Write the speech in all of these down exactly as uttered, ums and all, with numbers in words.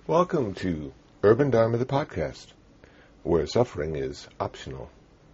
Welcome to Urban Dharma, the podcast, where suffering is optional.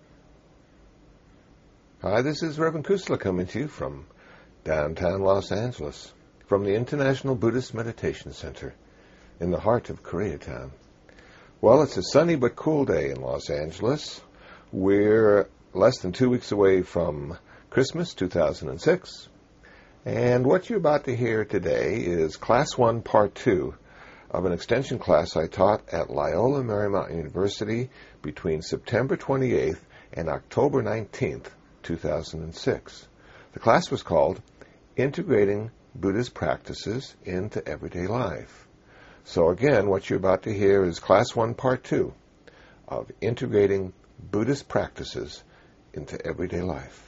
Hi, this is Reverend Kusala coming to you from downtown Los Angeles, from the International Buddhist Meditation Center in the heart of Koreatown. Well, it's a sunny but cool day in Los Angeles. We're less than two weeks away from Christmas two thousand six, and what you're about to hear today is Class one, Part two of an extension class I taught at Loyola Marymount University between September twenty-eighth and October nineteenth, two thousand six. The class was called Integrating Buddhist Practices into Everyday Life. So again, what you're about to hear is Class one, Part two of Integrating Buddhist Practices into Everyday Life.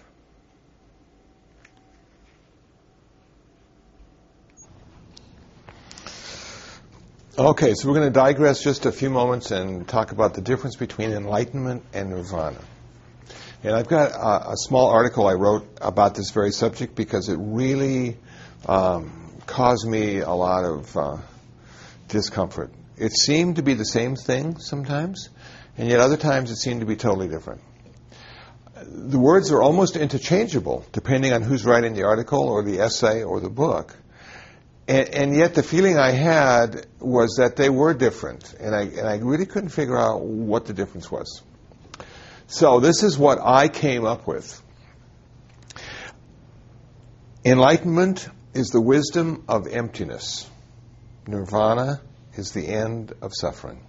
Okay, so we're going to digress just a few moments and talk about the difference between enlightenment and nirvana. And I've got a, a small article I wrote about this very subject because it really um, caused me a lot of uh, discomfort. It seemed to be the same thing sometimes, and yet other times it seemed to be totally different. The words are almost interchangeable depending on who's writing the article or the essay or the book. And, and yet the feeling I had was that they were different, and I, and I really couldn't figure out what the difference was. So this is what I came up with. Enlightenment is the wisdom of emptiness. Nirvana is the end of suffering.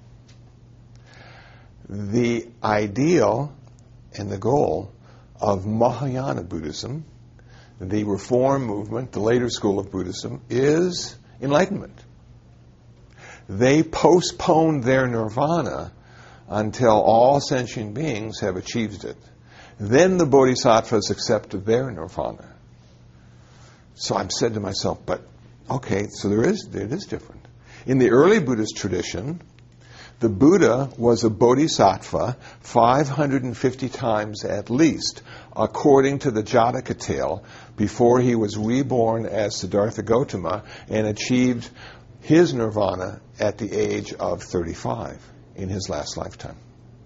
The ideal and the goal of Mahayana Buddhism, the Reform movement, the later school of Buddhism, is enlightenment. They postponed their nirvana until all sentient beings have achieved it. Then the bodhisattvas accepted their nirvana. So I said to myself, but okay, so there is, it is different. In the early Buddhist tradition, the Buddha was a bodhisattva five hundred fifty times at least, according to the Jataka tale, before he was reborn as Siddhartha Gautama and achieved his nirvana at the age of thirty-five in his last lifetime.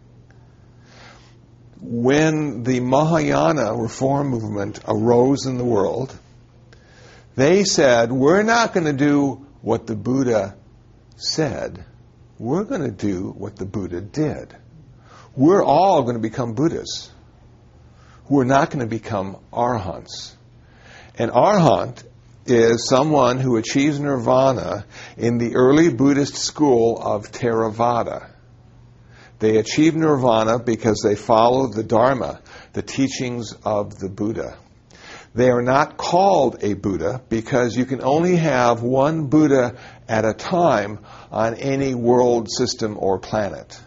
When the Mahayana Reform movement arose in the world, they said, we're not going to do what the Buddha said. We're going to do what the Buddha did. We're all going to become Buddhas. We're not going to become arhants. An arhant is someone who achieves nirvana in the early Buddhist school of Theravada. They achieve nirvana because they follow the Dharma, the teachings of the Buddha. They are not called a Buddha because you can only have one Buddha at a time on any world system or planet.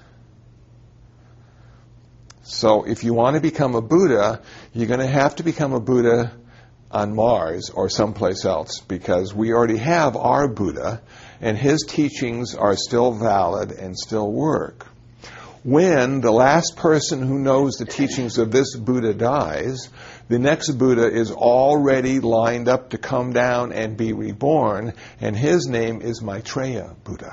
So if you want to become a Buddha, you're going to have to become a Buddha on Mars or someplace else, because we already have our Buddha and his teachings are still valid and still work. When the last person who knows the teachings of this Buddha dies, the next Buddha is already lined up to come down and be reborn, and his name is Maitreya Buddha.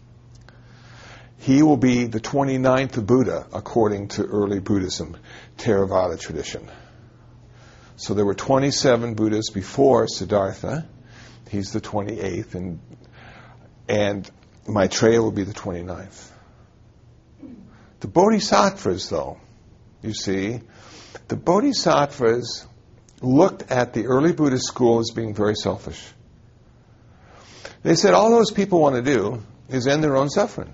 He will be the twenty-ninth Buddha, according to early Buddhism, Theravada tradition. So there were twenty-seven Buddhas before Siddhartha. He's the twenty-eighth, and, and Maitreya will be the twenty-ninth. The Bodhisattvas, though, you see, the Bodhisattvas looked at the early Buddhist school as being very selfish. They said all those people want to do is end their own suffering.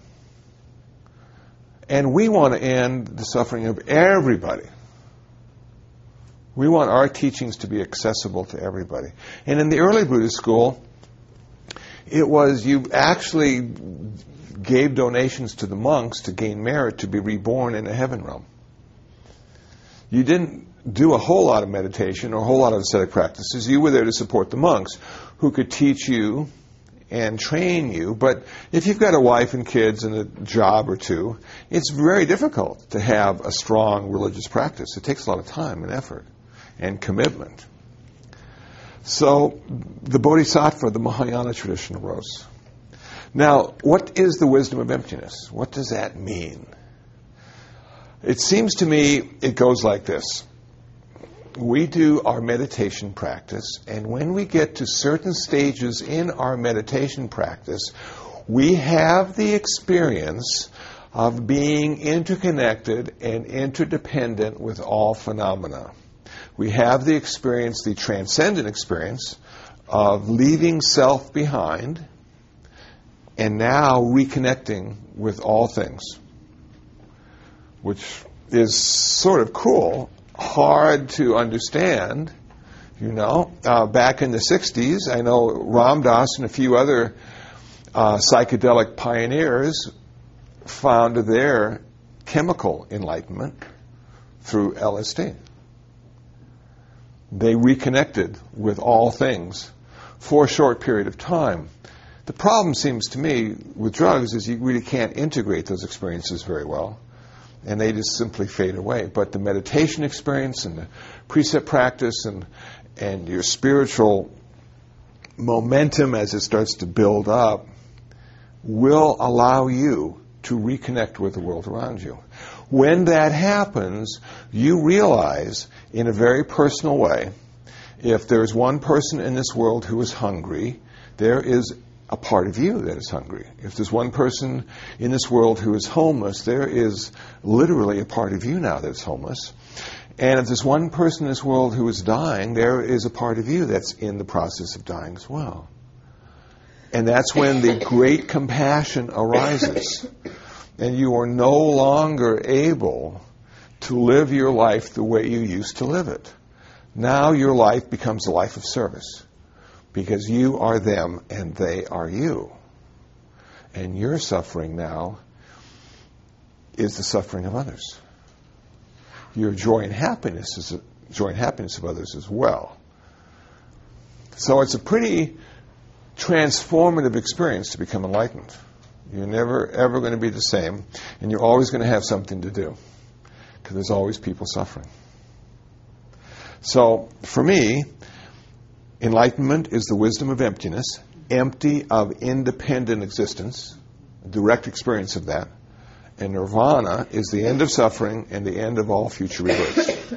And we want to end the suffering of everybody. We want our teachings to be accessible to everybody. And in the early Buddhist school, it was you actually gave donations to the monks to gain merit to be reborn in a heaven realm. You didn't do a whole lot of meditation or a whole lot of ascetic practices. You were there to support the monks who could teach you and train you. But if you've got a wife and kids and a job or two, it's very difficult to have a strong religious practice. It takes a lot of time and effort and commitment. So the Bodhisattva, the Mahayana tradition arose. Now, what is the wisdom of emptiness? What does that mean? It seems to me it goes like this. We do our meditation practice, and when we get to certain stages in our meditation practice, we have the experience of being interconnected and interdependent with all phenomena. We have the experience, the transcendent experience, of leaving self behind and now reconnecting with all things, which is sort of cool, hard to understand. You know, uh, back in the sixties, I know Ram Dass and a few other uh, psychedelic pioneers found their chemical enlightenment through L S D. They reconnected with all things for a short period of time. The problem, seems to me, with drugs is you really can't integrate those experiences very well, and they just simply fade away. But the meditation experience and the precept practice and and your spiritual momentum as it starts to build up will allow you to reconnect with the world around you. When that happens, you realize in a very personal way, if there's one person in this world who is hungry, there is a part of you that is hungry. If there's one person in this world who is homeless, there is literally a part of you now that is homeless. And if there's one person in this world who is dying, there is a part of you that's in the process of dying as well. And that's when the great compassion arises. And you are no longer able to live your life the way you used to live it. Now your life becomes a life of service, because you are them and they are you. And your suffering now is the suffering of others. Your joy and happiness is the joy and happiness of others as well. So it's a pretty transformative experience to become enlightened. You're never, ever going to be the same, and you're always going to have something to do, because there's always people suffering. So, for me, enlightenment is the wisdom of emptiness, empty of independent existence, a direct experience of that, and nirvana is the end of suffering and the end of all future rebirths.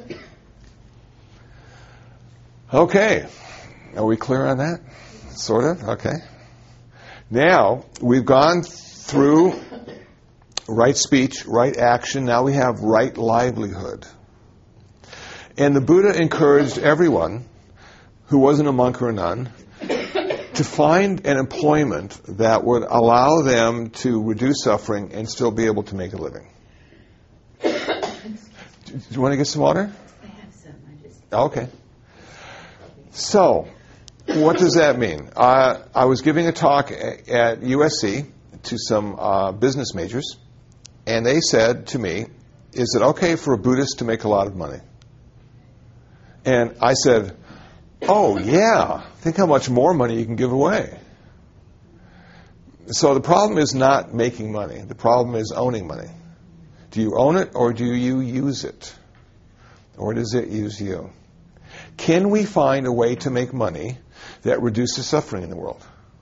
Okay, are we clear on that? Sort of? Okay. Now, we've gone through right speech, right action. Now we have right livelihood. And the Buddha encouraged everyone who wasn't a monk or a nun to find an employment that would allow them to reduce suffering and still be able to make a living. Do you want to get some water? I have some. I just... Okay. So, what does that mean? Uh, I was giving a talk at U S C to some uh, business majors, and they said to me, is it okay for a Buddhist to make a lot of money? And I said, oh, yeah, think how much more money you can give away. So the problem is not making money. The problem is owning money. Do you own it, or do you use it? Or does it use you? Can we find a way to make money that reduces suffering in the world?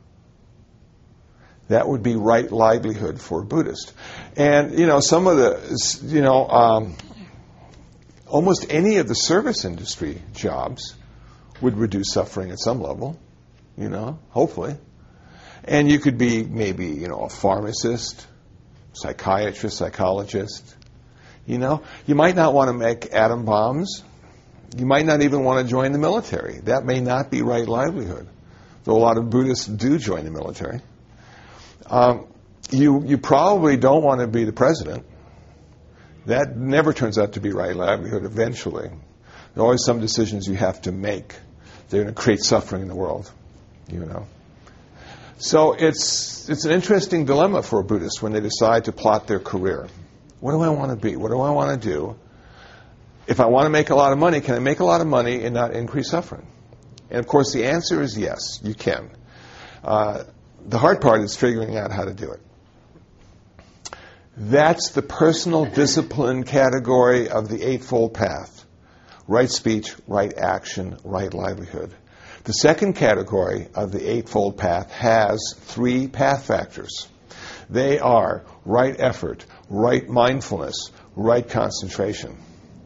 That would be right livelihood for a Buddhist. And, you know, some of the, you know, um, almost any of the service industry jobs would reduce suffering at some level, you know, hopefully. And you could be maybe, you know, a pharmacist, psychiatrist, psychologist. You know, you might not want to make atom bombs. You might not even want to join the military. That may not be right livelihood, though a lot of Buddhists do join the military. Um, you you probably don't want to be the president. That never turns out to be right livelihood eventually. There are always some decisions you have to make. They're going to create suffering in the world, you know. So it's it's an interesting dilemma for a Buddhist when they decide to plot their career. What do I want to be? What do I want to do? If I want to make a lot of money, can I make a lot of money and not increase suffering? And of course the answer is yes, you can. Uh, the hard part is figuring out how to do it. That's the personal discipline category of the Eightfold Path. Right speech, right action, right livelihood. The second category of the Eightfold Path has three path factors. They are right effort, right mindfulness, right concentration.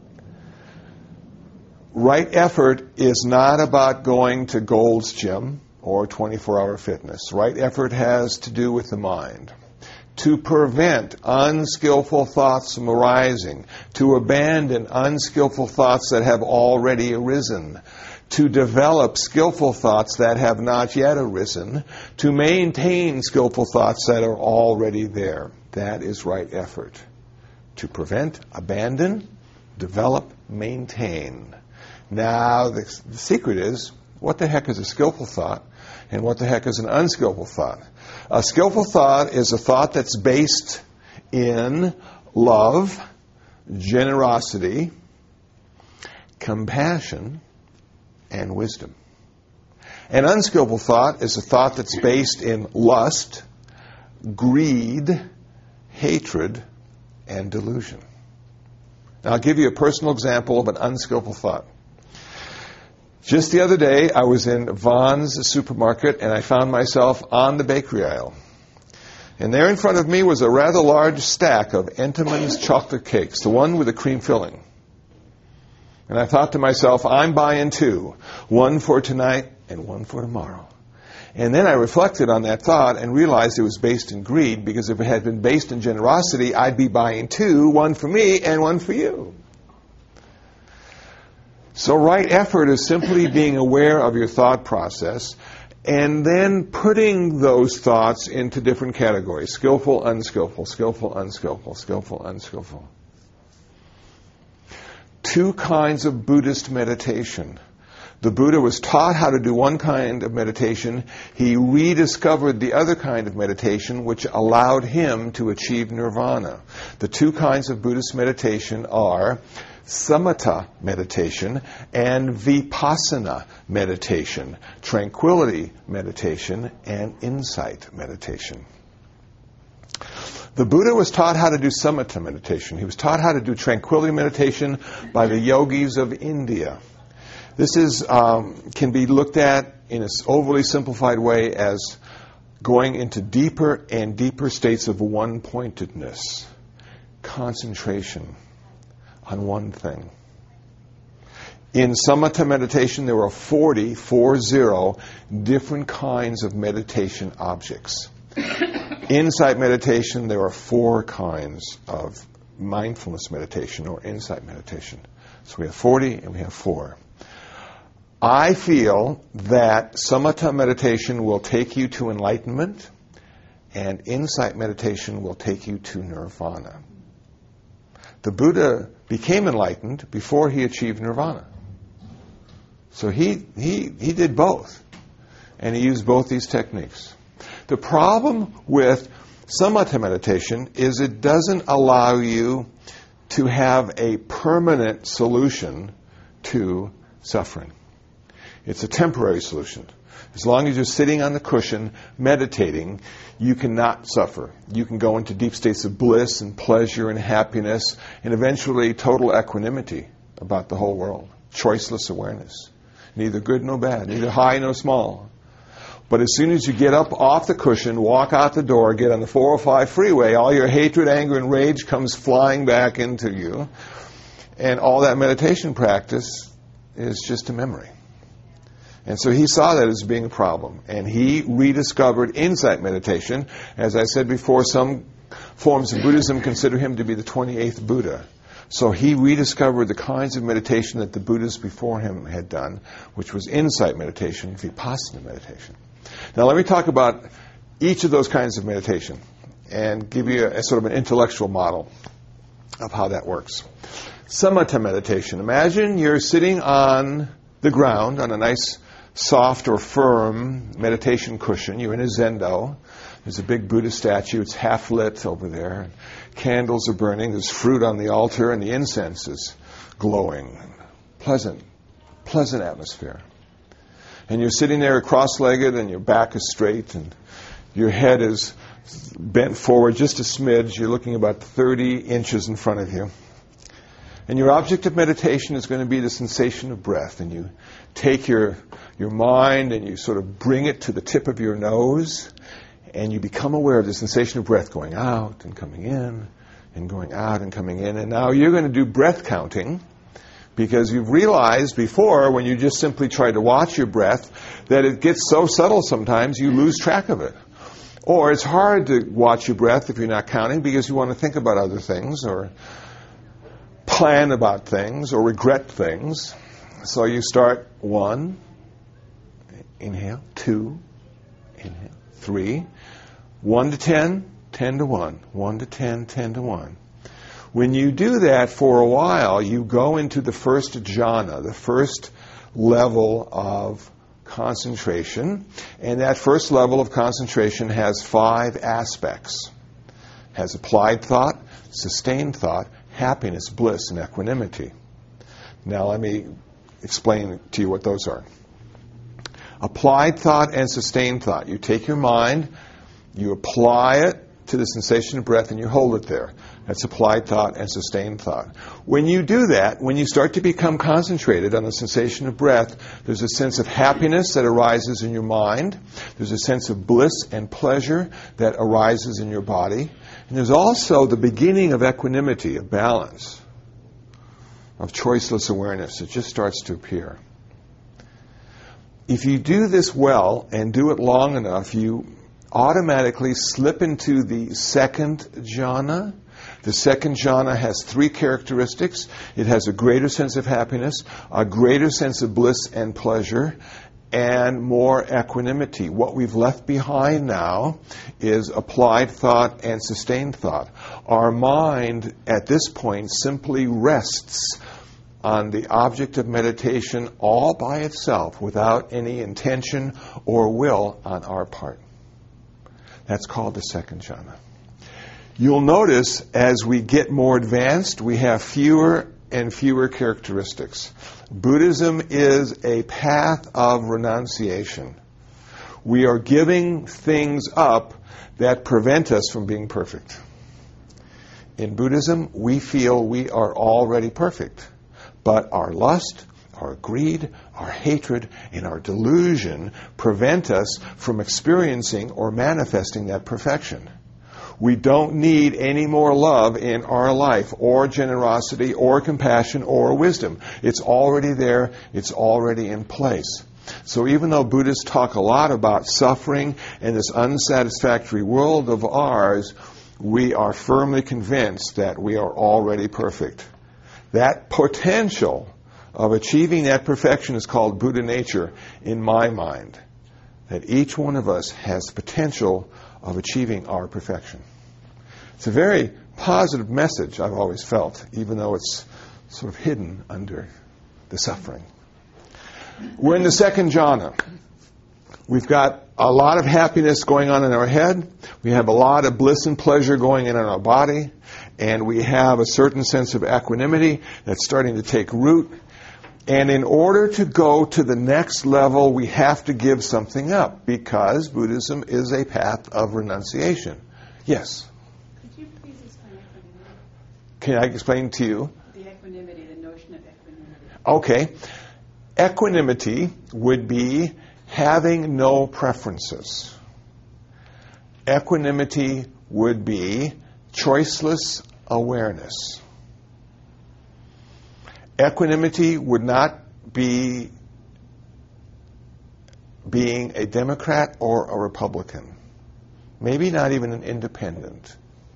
Right effort is not about going to Gold's Gym or twenty-four hour fitness. Right effort has to do with the mind. To prevent unskillful thoughts from arising, to abandon unskillful thoughts that have already arisen, to develop skillful thoughts that have not yet arisen, to maintain skillful thoughts that are already there. That is right effort. To prevent, abandon, develop, maintain. Now, the, the secret is, what the heck is a skillful thought, and what the heck is an unskillful thought? A skillful thought is a thought that's based in love, generosity, compassion, and wisdom. An unskillful thought is a thought that's based in lust, greed, hatred, and delusion. Now, I'll give you a personal example of an unskillful thought. Just the other day, I was in Vaughn's supermarket, and I found myself on the bakery aisle. And there in front of me was a rather large stack of Entenmann's chocolate cakes, the one with the cream filling. And I thought to myself, I'm buying two, one for tonight and one for tomorrow. And then I reflected on that thought and realized it was based in greed, because if it had been based in generosity, I'd be buying two, one for me and one for you. So right effort is simply being aware of your thought process and then putting those thoughts into different categories. Skillful, unskillful, skillful, unskillful, skillful, unskillful. Two kinds of Buddhist meditation. The Buddha was taught how to do one kind of meditation. He rediscovered the other kind of meditation, which allowed him to achieve nirvana. The two kinds of Buddhist meditation are samatha meditation and vipassana meditation, tranquility meditation and insight meditation. The Buddha was taught how to do samatha meditation. He was taught how to do tranquility meditation by the yogis of India. This is um, can be looked at in an overly simplified way as going into deeper and deeper states of one-pointedness, concentration on one thing. In samatha meditation, there are forty, four zero, different kinds of meditation objects. Insight meditation, there are four kinds of mindfulness meditation or insight meditation. So we have forty and we have four. I feel that samatha meditation will take you to enlightenment and insight meditation will take you to nirvana. The Buddha became enlightened before he achieved nirvana. So he, he, he did both. And he used both these techniques. The problem with samatha meditation is it doesn't allow you to have a permanent solution to suffering. It's a temporary solution. As long as you're sitting on the cushion, meditating, you cannot suffer. You can go into deep states of bliss and pleasure and happiness and eventually total equanimity about the whole world. Choiceless awareness. Neither good nor bad, neither high nor small. But as soon as you get up off the cushion, walk out the door, get on the four oh five freeway, all your hatred, anger, and rage comes flying back into you. And all that meditation practice is just a memory. And so he saw that as being a problem. And he rediscovered insight meditation. As I said before, some forms of Buddhism consider him to be the twenty-eighth Buddha. So he rediscovered the kinds of meditation that the Buddhas before him had done, which was insight meditation, vipassana meditation. Now let me talk about each of those kinds of meditation and give you a, a sort of an intellectual model of how that works. Samatha meditation. Imagine you're sitting on the ground on a nice soft or firm meditation cushion. You're in a zendo. There's a big Buddha statue. It's half lit over there. Candles are burning. There's fruit on the altar, and the incense is glowing. Pleasant, pleasant atmosphere. And you're sitting there cross-legged, and your back is straight, and your head is bent forward just a smidge. You're looking about thirty inches in front of you. And your object of meditation is going to be the sensation of breath. And you take your your mind and you sort of bring it to the tip of your nose, and you become aware of the sensation of breath going out and coming in and going out and coming in. And now you're going to do breath counting, because you've realized before, when you just simply try to watch your breath, that it gets so subtle sometimes you lose track of it. Or it's hard to watch your breath if you're not counting, because you want to think about other things or plan about things or regret things. So you start one, inhale, two, inhale, three, one to ten, ten to one, one to ten, ten to one. When you do that for a while, you go into the first jhana, the first level of concentration. And that first level of concentration has five aspects. Has applied thought, sustained thought, happiness, bliss, and equanimity. Now let me explain to you what those are. Applied thought and sustained thought. You take your mind, you apply it to the sensation of breath, and you hold it there. That's applied thought and sustained thought. When you do that, when you start to become concentrated on the sensation of breath, there's a sense of happiness that arises in your mind. There's a sense of bliss and pleasure that arises in your body. And there's also the beginning of equanimity, of balance, of choiceless awareness. It just starts to appear. If you do this well and do it long enough, you automatically slip into the second jhana. The second jhana has three characteristics. It has a greater sense of happiness, a greater sense of bliss and pleasure, and more equanimity. What we've left behind now is applied thought and sustained thought. Our mind at this point simply rests on the object of meditation all by itself, without any intention or will on our part. That's called the second jhana. You'll notice as we get more advanced, we have fewer and fewer characteristics. Buddhism is a path of renunciation. We are giving things up that prevent us from being perfect. In Buddhism, we feel we are already perfect, but our lust, our greed, our hatred, and our delusion prevent us from experiencing or manifesting that perfection. We don't need any more love in our life, or generosity, or compassion, or wisdom. It's already there. It's already in place. So even though Buddhists talk a lot about suffering and this unsatisfactory world of ours, we are firmly convinced that we are already perfect. That potential of achieving that perfection is called Buddha nature in my mind. That each one of us has the potential of achieving our perfection. It's a very positive message, I've always felt, even though it's sort of hidden under the suffering. We're in the second jhana. We've got a lot of happiness going on in our head. We have a lot of bliss and pleasure going in in our body. And we have a certain sense of equanimity that's starting to take root. And in order to go to the next level, we have to give something up, because Buddhism is a path of renunciation. Yes? Could you please explain equanimity? Can I explain to you? The equanimity, the notion of equanimity. Okay. Equanimity would be having no preferences. Equanimity would be choiceless awareness. Equanimity would not be being a Democrat or a Republican. Maybe not even an independent.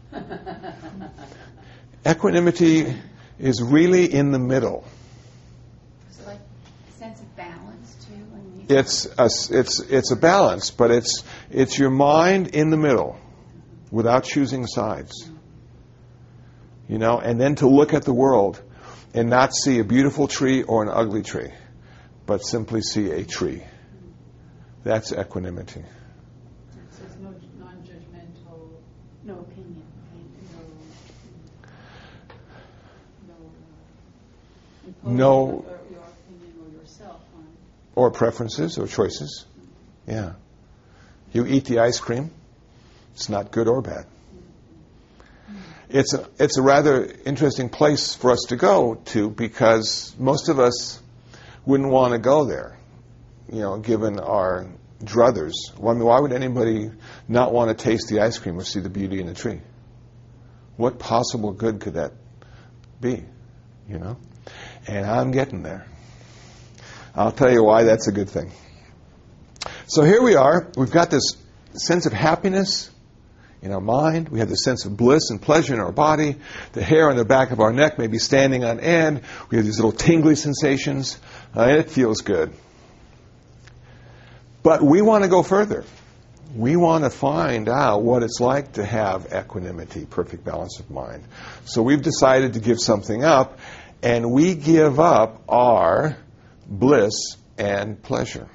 Equanimity is really in the middle. So like a sense of balance too? When you It's a, it's, it's a balance, but it's, it's your mind in the middle without choosing sides. You know, and then to look at the world and not see a beautiful tree or an ugly tree, but simply see a tree. That's equanimity. So it's no non-judgmental, no opinion, no, no, No. Your, your opinion or yourself on. Or preferences or choices. Yeah. You eat the ice cream, it's not good or bad. It's a, it's a rather interesting place for us to go to, because most of us wouldn't want to go there. you know, given our druthers. Well, I mean, why would anybody not want to taste the ice cream or see the beauty in the tree? What possible good could that be, you know? And I'm getting there. I'll tell you why that's a good thing. So here we are. We've got this sense of happiness in our mind. We have the sense of bliss and pleasure in our body. The hair on the back of our neck may be standing on end. We have these little tingly sensations. Uh, and it feels good. But we want to go further. We want to find out what it's like to have equanimity, perfect balance of mind. So we've decided to give something up, and we give up our bliss and pleasure.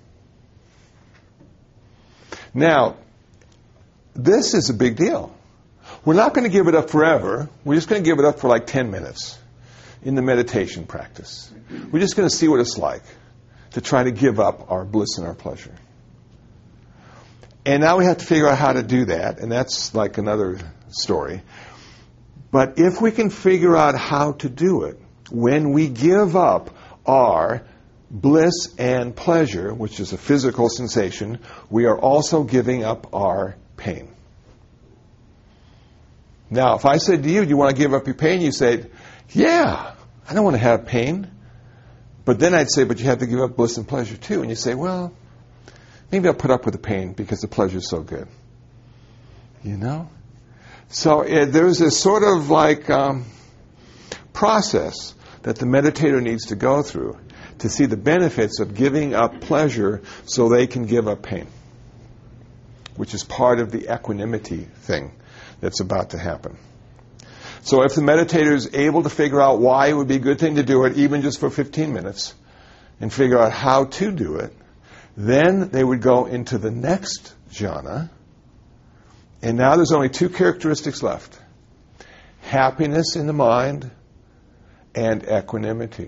Now, this is a big deal. We're not going to give it up forever. We're just going to give it up for like ten minutes in the meditation practice. We're just going to see what it's like to try to give up our bliss and our pleasure. And now we have to figure out how to do that, and that's like another story. But if we can figure out how to do it, when we give up our bliss and pleasure, which is a physical sensation, we are also giving up our pain. Now, if I said to you, do you want to give up your pain? You say, yeah, I don't want to have pain. But then I'd say, but you have to give up bliss and pleasure too. And you say, well, maybe I'll put up with the pain because the pleasure is so good. You know? So uh, there's this sort of like um, process that the meditator needs to go through to see the benefits of giving up pleasure so they can give up pain, which is part of the equanimity thing that's about to happen. So if the meditator is able to figure out why it would be a good thing to do it, even just for fifteen minutes, and figure out how to do it, then they would go into the next jhana. And now there's only two characteristics left: happiness in the mind and equanimity.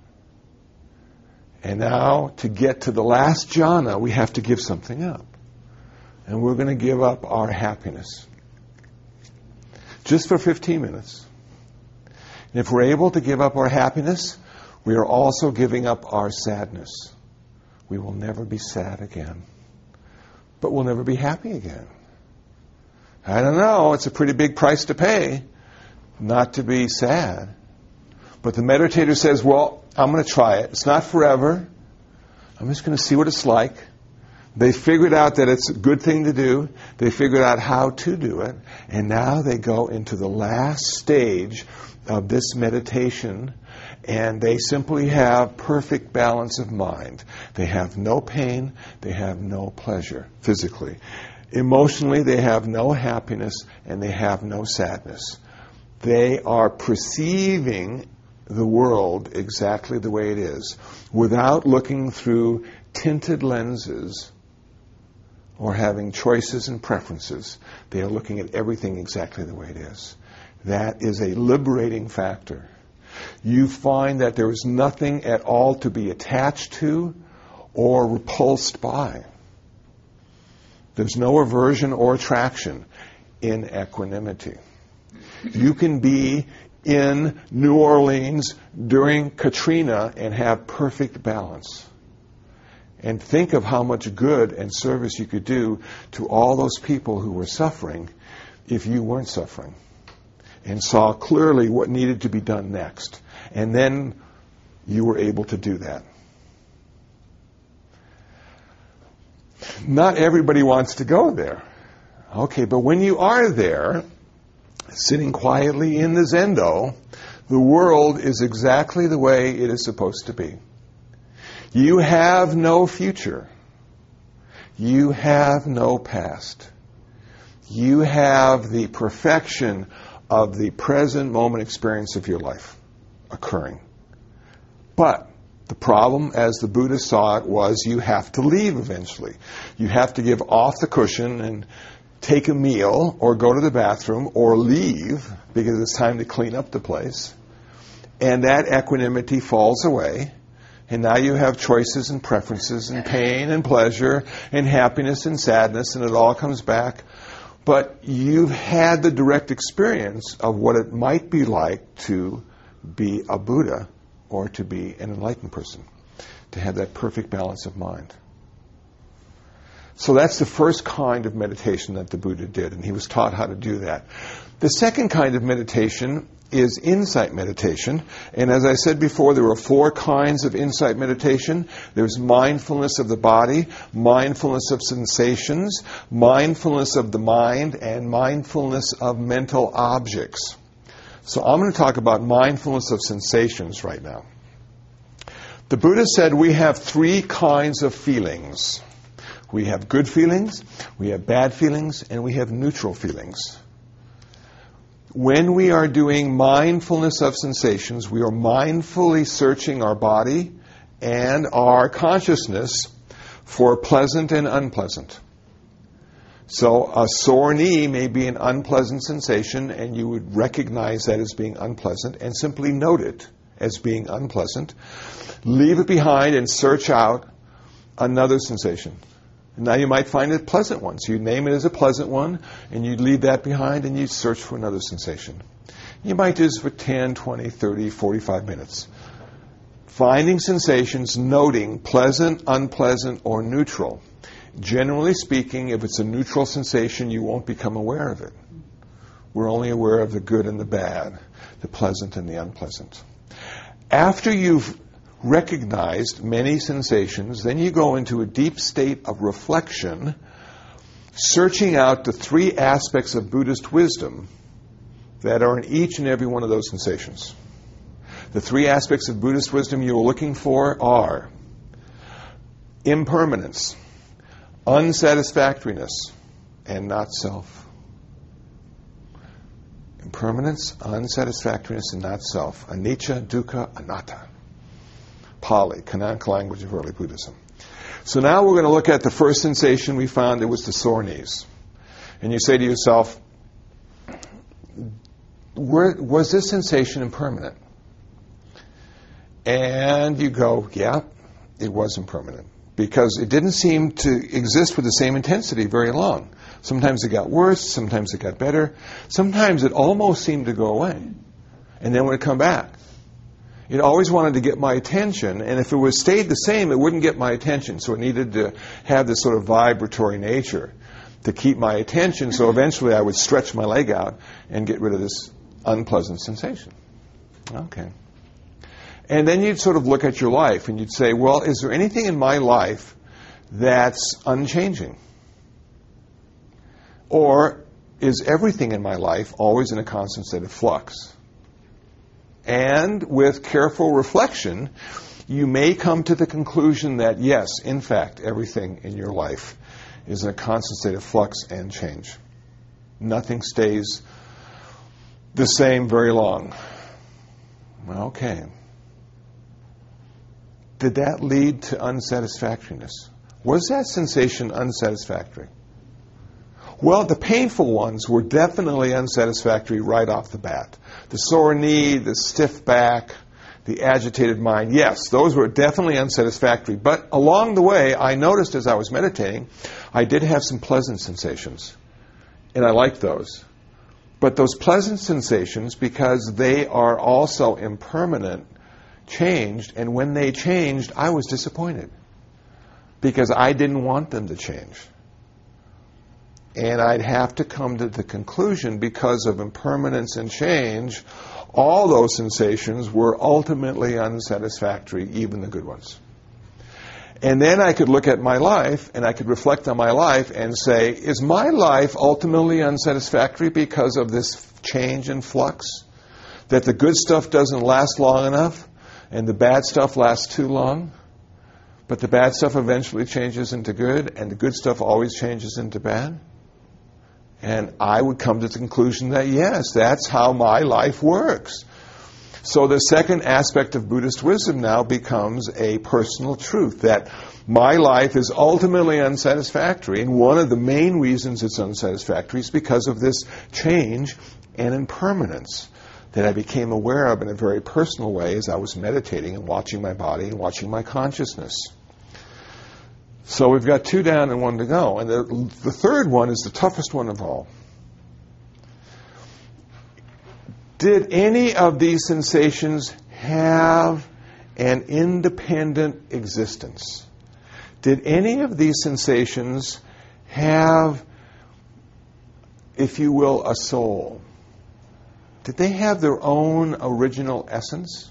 And now, to get to the last jhana, we have to give something up. And we're going to give up our happiness. Just for fifteen minutes. And if we're able to give up our happiness, we are also giving up our sadness. We will never be sad again. But we'll never be happy again. I don't know, it's a pretty big price to pay not to be sad. But the meditator says, well, I'm going to try it. It's not forever. I'm just going to see what it's like. They figured out that it's a good thing to do. They figured out how to do it. And now they go into the last stage of this meditation, and they simply have perfect balance of mind. They have no pain. They have no pleasure physically. Emotionally, they have no happiness, and they have no sadness. They are perceiving the world exactly the way it is, without looking through tinted lenses or having choices and preferences. They are looking at everything exactly the way it is. That is a liberating factor. You find that there is nothing at all to be attached to or repulsed by. There's no aversion or attraction in equanimity. You can be in New Orleans during Katrina and have perfect balance. And think of how much good and service you could do to all those people who were suffering if you weren't suffering, and saw clearly what needed to be done next. And then you were able to do that. Not everybody wants to go there. Okay, but when you are there, sitting quietly in the zendo, the world is exactly the way it is supposed to be. You have no future. You have no past. You have the perfection of the present moment experience of your life occurring. But the problem, as the Buddha saw it, was you have to leave eventually. You have to give off the cushion and take a meal or go to the bathroom or leave because it's time to clean up the place. And that equanimity falls away. And now you have choices and preferences and pain and pleasure and happiness and sadness, and it all comes back. But you've had the direct experience of what it might be like to be a Buddha or to be an enlightened person, to have that perfect balance of mind. So that's the first kind of meditation that the Buddha did, and he was taught how to do that. The second kind of meditation is insight meditation. And as I said before, there are four kinds of insight meditation. There's mindfulness of the body, mindfulness of sensations, mindfulness of the mind, and mindfulness of mental objects. So I'm going to talk about mindfulness of sensations right now. The Buddha said we have three kinds of feelings. We have good feelings, we have bad feelings, and we have neutral feelings. When we are doing mindfulness of sensations, we are mindfully searching our body and our consciousness for pleasant and unpleasant. So a sore knee may be an unpleasant sensation, and you would recognize that as being unpleasant and simply note it as being unpleasant. Leave it behind and search out another sensation. Now you might find a pleasant one. So you name it as a pleasant one, and you leave that behind, and you search for another sensation. You might do this for ten, twenty, thirty, forty-five minutes. Finding sensations, noting pleasant, unpleasant, or neutral. Generally speaking, if it's a neutral sensation, you won't become aware of it. We're only aware of the good and the bad, the pleasant and the unpleasant. After you've recognized many sensations, then you go into a deep state of reflection, searching out the three aspects of Buddhist wisdom that are in each and every one of those sensations. The three aspects of Buddhist wisdom you are looking for are impermanence, unsatisfactoriness, and not self. Impermanence, unsatisfactoriness, and not self. Anicca, dukkha, anatta. Pali, canonical language of early Buddhism. So now we're going to look at the first sensation we found. It was the sore knees. And you say to yourself, Were, was this sensation impermanent? And you go, yeah, it was impermanent. Because it didn't seem to exist with the same intensity very long. Sometimes it got worse, sometimes it got better. Sometimes it almost seemed to go away. And then would come back. It always wanted to get my attention, and if it was stayed the same, it wouldn't get my attention. So it needed to have this sort of vibratory nature to keep my attention. So eventually I would stretch my leg out and get rid of this unpleasant sensation. Okay. And then you'd sort of look at your life and you'd say, well, is there anything in my life that's unchanging? Or is everything in my life always in a constant state of flux? And with careful reflection, you may come to the conclusion that, yes, in fact, everything in your life is in a constant state of flux and change. Nothing stays the same very long. Okay. Did that lead to unsatisfactoriness? Was that sensation unsatisfactory? Well, the painful ones were definitely unsatisfactory right off the bat. The sore knee, the stiff back, the agitated mind, yes, those were definitely unsatisfactory. But along the way, I noticed as I was meditating, I did have some pleasant sensations. And I liked those. But those pleasant sensations, because they are also impermanent, changed. And when they changed, I was disappointed. Because I didn't want them to change. And I'd have to come to the conclusion, because of impermanence and change, all those sensations were ultimately unsatisfactory, even the good ones. And then I could look at my life, and I could reflect on my life and say, is my life ultimately unsatisfactory because of this change and flux? That the good stuff doesn't last long enough, and the bad stuff lasts too long? But the bad stuff eventually changes into good, and the good stuff always changes into bad? And I would come to the conclusion that, yes, that's how my life works. So the second aspect of Buddhist wisdom now becomes a personal truth, that my life is ultimately unsatisfactory. And one of the main reasons it's unsatisfactory is because of this change and impermanence that I became aware of in a very personal way as I was meditating and watching my body and watching my consciousness. So we've got two down and one to go. And the, the third one is the toughest one of all. Did any of these sensations have and independent existence. Did any of these sensations have, if you will, a soul? Did they have their own original essence?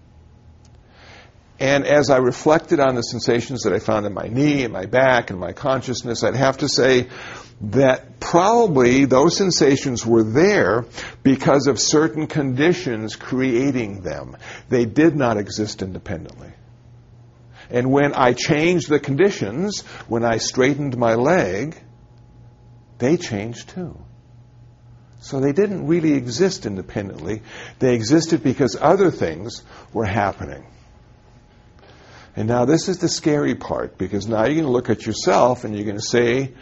And as I reflected on the sensations that I found in my knee and my back and my consciousness, I'd have to say that probably those sensations were there because of certain conditions creating them. They did not exist independently. And when I changed the conditions, when I straightened my leg, they changed too. So they didn't really exist independently. They existed because other things were happening. And now this is the scary part, because now you're going to look at yourself and you're going to say,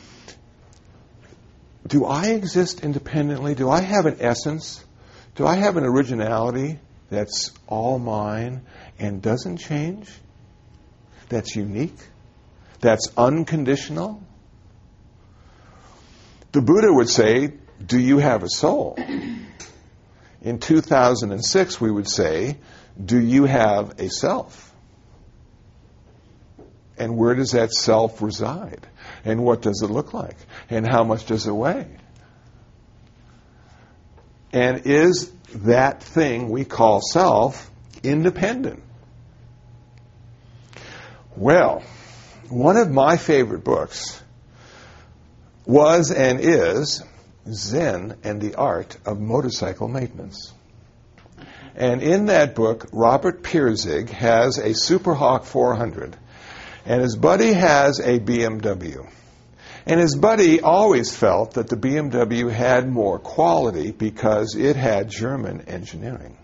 do I exist independently? Do I have an essence? Do I have an originality that's all mine and doesn't change? That's unique? That's unconditional? The Buddha would say, do you have a soul? In two thousand six, we would say, do you have a self? And where does that self reside? And what does it look like? And how much does it weigh? And is that thing we call self independent? Well, one of my favorite books was and is Zen and the Art of Motorcycle Maintenance. And in that book, Robert Pirsig has a Superhawk four hundred. And his buddy has a B M W. And his buddy always felt that the B M W had more quality because it had German engineering.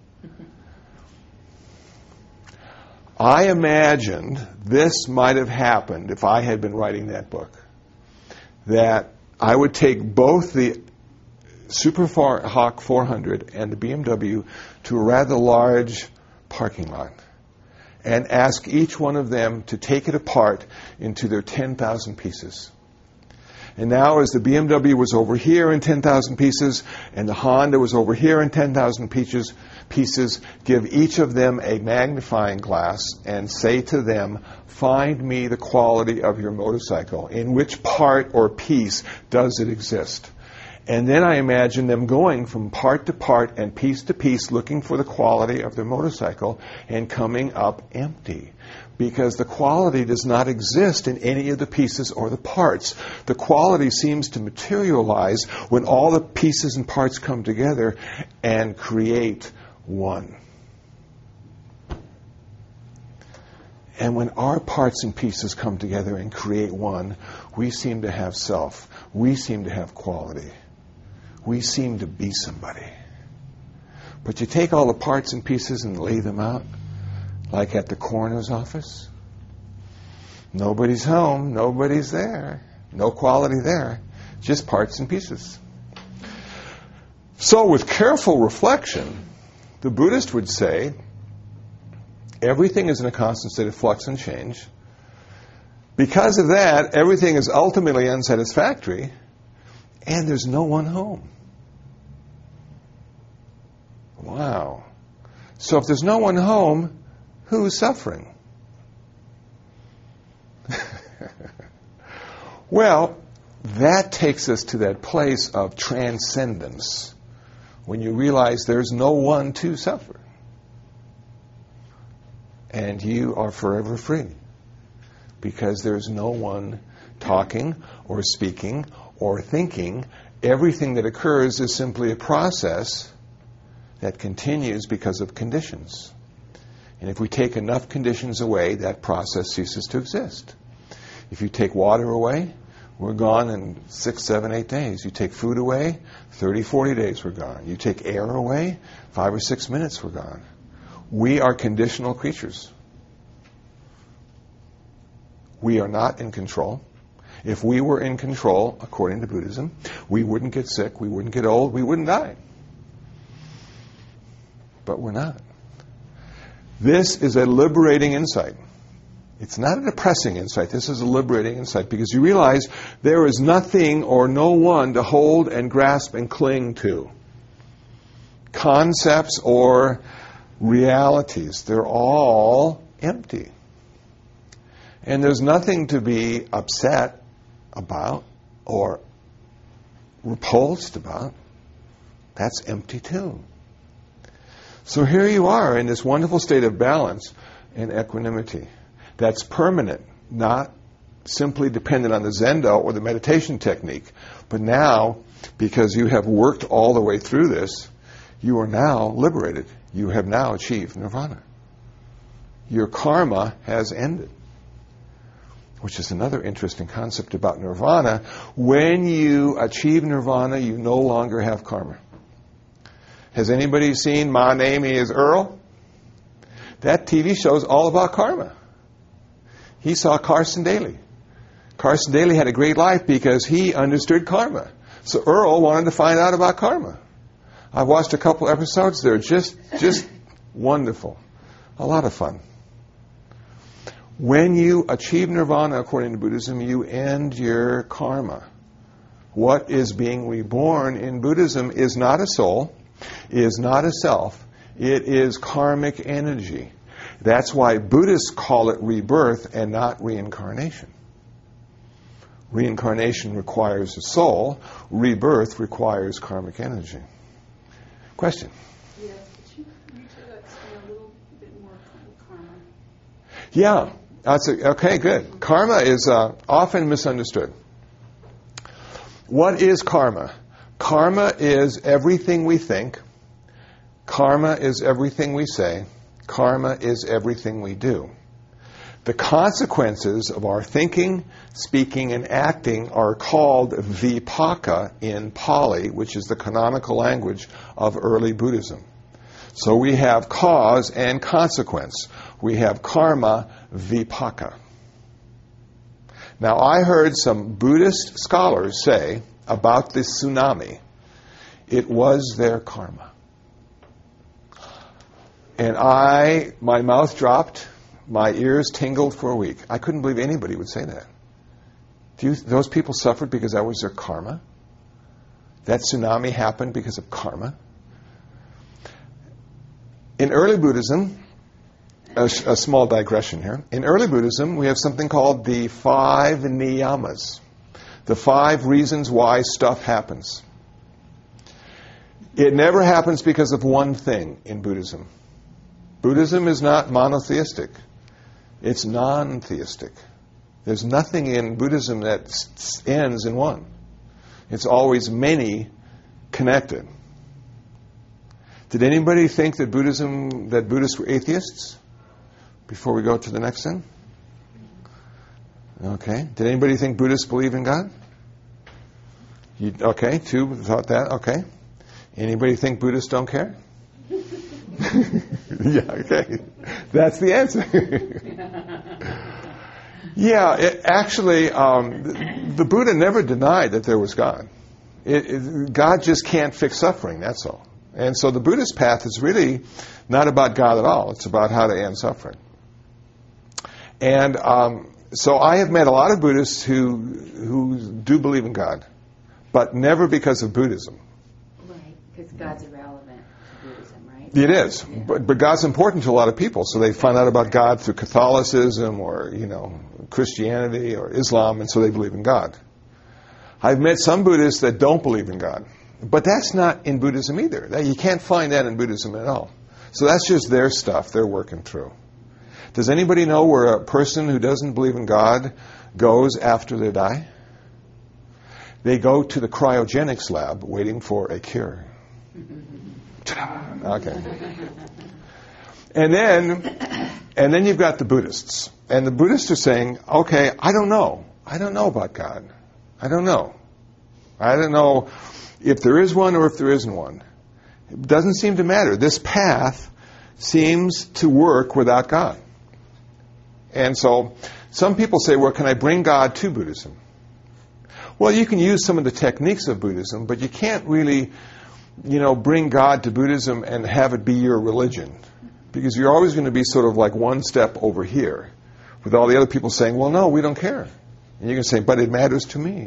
I imagined this might have happened if I had been writing that book. That I would take both the Superhawk four hundred and the B M W to a rather large parking lot and ask each one of them to take it apart into their ten thousand pieces. And now as the B M W was over here in ten thousand pieces and the Honda was over here in ten thousand pieces, pieces, give each of them a magnifying glass and say to them, find me the quality of your motorcycle. In which part or piece does it exist? And then I imagine them going from part to part and piece to piece looking for the quality of their motorcycle and coming up empty. Because the quality does not exist in any of the pieces or the parts. The quality seems to materialize when all the pieces and parts come together and create one. And when our parts and pieces come together and create one, we seem to have self. We seem to have quality. We seem to be somebody. But you take all the parts and pieces and lay them out, like at the coroner's office. Nobody's home. Nobody's there. No quality there. Just parts and pieces. So with careful reflection, the Buddhist would say, everything is in a constant state of flux and change. Because of that, everything is ultimately unsatisfactory, and there's no one home. Wow. So if there's no one home, who's suffering? Well, that takes us to that place of transcendence, when you realize there's no one to suffer. And you are forever free, because there's no one talking or speaking or thinking. Everything that occurs is simply a process that continues because of conditions. And if we take enough conditions away, that process ceases to exist. If you take water away, we're gone in six, seven, eight days. You take food away, thirty, forty days, we're gone. You take air away, five or six minutes, we're gone. We are conditional creatures. We are not in control. If we were in control, according to Buddhism, we wouldn't get sick, we wouldn't get old, we wouldn't die. But we're not. This is a liberating insight. It's not a depressing insight. This is a liberating insight, because you realize there is nothing or no one to hold and grasp and cling to. Concepts or realities. They're all empty. And there's nothing to be upset about or repulsed about. That's empty too. So here you are in this wonderful state of balance and equanimity. That's permanent, not simply dependent on the Zendo or the meditation technique. But now, because you have worked all the way through this, you are now liberated. You have now achieved nirvana. Your karma has ended. Which is another interesting concept about nirvana. When you achieve nirvana, you no longer have karma. Has anybody seen My Name is Earl? That T V show is all about karma. He saw Carson Daly. Carson Daly had a great life because he understood karma. So Earl wanted to find out about karma. I've watched a couple episodes. They're just, just wonderful. A lot of fun. When you achieve nirvana, according to Buddhism, you end your karma. What is being reborn in Buddhism is not a soul, is not a self. It is karmic energy. That's why Buddhists call it rebirth and not reincarnation. Reincarnation requires a soul. Rebirth requires karmic energy. Question? Yes, could you reach out explain a little bit more on karma? Yeah. That's a, okay, good. Karma is uh, often misunderstood. What is karma? Karma is everything we think. Karma is everything we say. Karma is everything we do. The consequences of our thinking, speaking, and acting are called vipaka in Pali, which is the canonical language of early Buddhism. So we have cause and consequence. We have karma, vipaka. Now, I heard some Buddhist scholars say about this tsunami, it was their karma. And I, my mouth dropped, my ears tingled for a week. I couldn't believe anybody would say that. Do you, those people suffered because that was their karma? That tsunami happened because of karma? In early Buddhism, a, a small digression here. In early Buddhism, we have something called the five niyamas. The five reasons why stuff happens. It never happens because of one thing in Buddhism. Buddhism is not monotheistic. It's non-theistic. There's nothing in Buddhism that s- ends in one. It's always many connected. Did anybody think that Buddhism, that Buddhists were atheists? Before we go to the next thing? Okay. Did anybody think Buddhists believe in God? You, okay, two thought that. Okay. Anybody think Buddhists don't care? Yeah, okay. That's the answer. Yeah, it, actually, um, the, the Buddha never denied that there was God. It, it, God just can't fix suffering, that's all. And so the Buddhist path is really not about God at all. It's about how to end suffering. And um, so I have met a lot of Buddhists who who do believe in God, but never because of Buddhism. Right, because God's irrelevant to Buddhism, right? It is, Yeah. but, but God's important to a lot of people. So they find out about God through Catholicism or, you know, Christianity or Islam, and so they believe in God. I've met some Buddhists that don't believe in God. But that's not in Buddhism either. You can't find that in Buddhism at all. So that's just their stuff they're working through. Does anybody know where a person who doesn't believe in God goes after they die? They go to the cryogenics lab waiting for a cure. Ta-da! Okay. And then, and then you've got the Buddhists. And the Buddhists are saying, okay, I don't know. I don't know about God. I don't know. I don't know if there is one or if there isn't one. It doesn't seem to matter. This path seems to work without God. And so some people say, well, can I bring God to Buddhism? Well, you can use some of the techniques of Buddhism, but you can't really, you know, bring God to Buddhism and have it be your religion. Because you're always going to be sort of like one step over here, with all the other people saying, well, no, we don't care. And you can say, but it matters to me.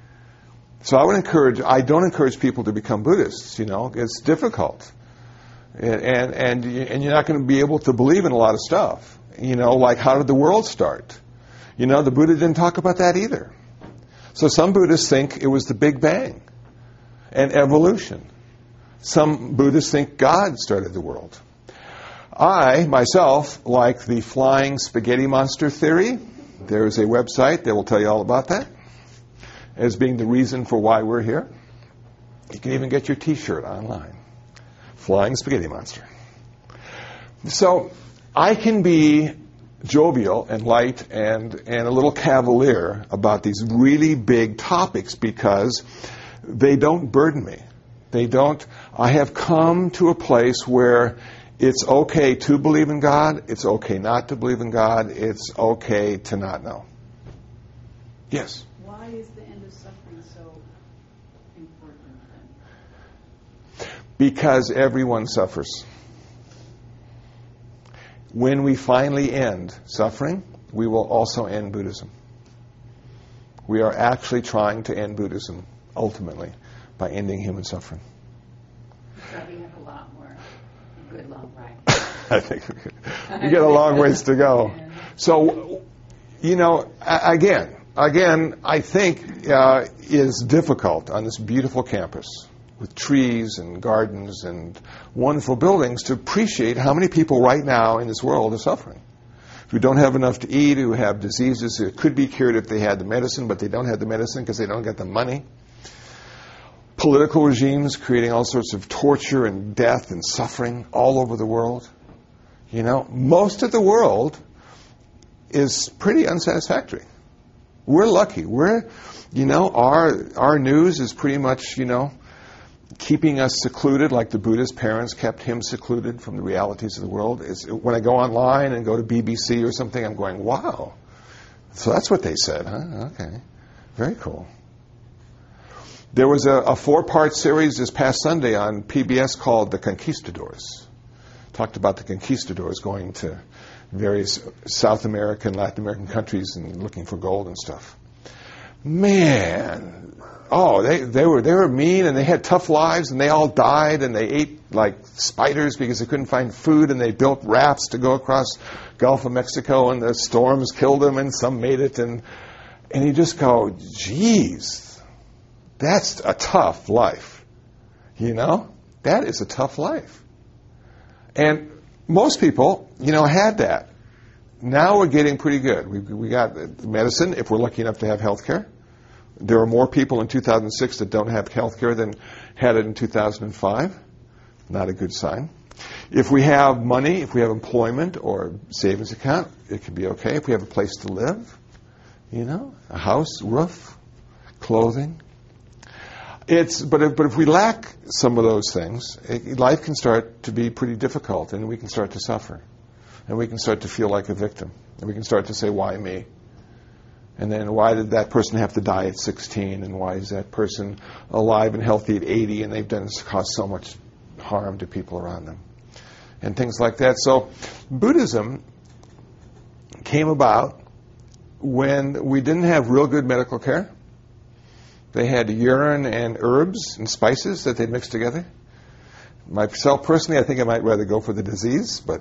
So I would encourage, I don't encourage people to become Buddhists, you know. It's difficult. And, and, and, you- and you're not going to be able to believe in a lot of stuff. You know, like how did the world start? You know, the Buddha didn't talk about that either. So some Buddhists think it was the Big Bang and evolution. Some Buddhists think God started the world. I, myself, like the flying spaghetti monster theory. There is a website that will tell you all about that as being the reason for why we're here. You can even get your T-shirt online. Flying spaghetti monster. So I can be jovial and light and, and a little cavalier about these really big topics because they don't burden me. They don't. I have come to a place where it's okay to believe in God. It's okay not to believe in God. It's okay to not know. Yes? Why is the end of suffering so important then? Because everyone suffers. When we finally end suffering, we will also end Buddhism. We are actually trying to end Buddhism, ultimately, by ending human suffering. So we have a lot more good long ride. I think we get a long ways to go. So, you know, a- again, again, I think uh, is difficult on this beautiful campus with trees and gardens and wonderful buildings to appreciate how many people right now in this world are suffering. Who don't have enough to eat, who have diseases that could be cured if they had the medicine, but they don't have the medicine because they don't get the money. Political regimes creating all sorts of torture and death and suffering all over the world. You know, most of the world is pretty unsatisfactory. We're lucky. We're, you know, our our news is pretty much, you know, keeping us secluded like the Buddha's parents kept him secluded from the realities of the world. It's, when I go online and go to B B C or something, I'm going, wow. So that's what they said, huh? Okay. Very cool. There was a, a four-part series this past Sunday on P B S called The Conquistadors. Talked about the conquistadors going to various South American, Latin American countries and looking for gold and stuff. Man, oh, they, they were they were mean and they had tough lives and they all died and they ate like spiders because they couldn't find food and they built rafts to go across Gulf of Mexico and the storms killed them and some made it and and you just go, geez, that's a tough life. You know? That is a tough life. And most people, you know, had that. Now we're getting pretty good. We we got medicine, if we're lucky enough to have health care. There are more people in two thousand six that don't have health care than had it in two thousand five. Not a good sign. If we have money, if we have employment or savings account, it could be okay. If we have a place to live, you know, a house, roof, clothing. It's but if, but if we lack some of those things, it, life can start to be pretty difficult, and we can start to suffer, and we can start to feel like a victim, and we can start to say, "Why me?" And then, why did that person have to die at sixteen, and why is that person alive and healthy at eighty, and they've done caused so much harm to people around them, and things like that. So, Buddhism came about when we didn't have real good medical care. They had urine and herbs and spices that they'd mix together. Myself personally, I think I might rather go for the disease, but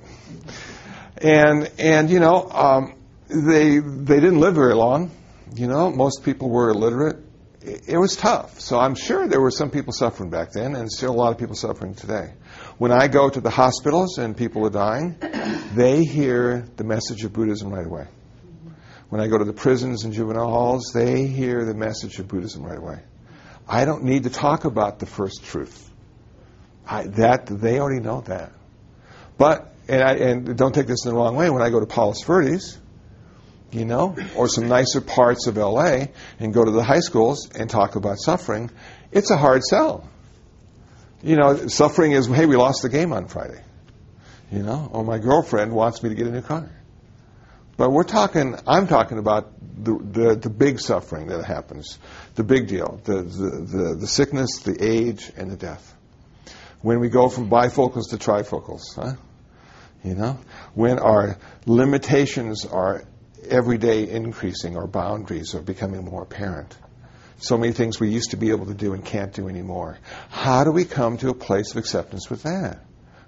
and and you know um, they they didn't live very long. You know, most people were illiterate. It, it was tough. So I'm sure there were some people suffering back then, and still a lot of people suffering today. When I go to the hospitals and people are dying, they hear the message of Buddhism right away. When I go to the prisons and juvenile halls, they hear the message of Buddhism right away. I don't need to talk about the first truth. I, that they already know that. But and, I, and don't take this in the wrong way. When I go to Palos Verdes, you know, or some nicer parts of L A, and go to the high schools and talk about suffering, it's a hard sell. You know, suffering is, hey, we lost the game on Friday. You know, or my girlfriend wants me to get a new car. But we're talking, I'm talking about the, the, the big suffering that happens, the big deal, the, the, the, the sickness, the age, and the death. When we go from bifocals to trifocals, huh? You know, when our limitations are every day increasing, our boundaries are becoming more apparent. So many things we used to be able to do and can't do anymore. How do we come to a place of acceptance with that?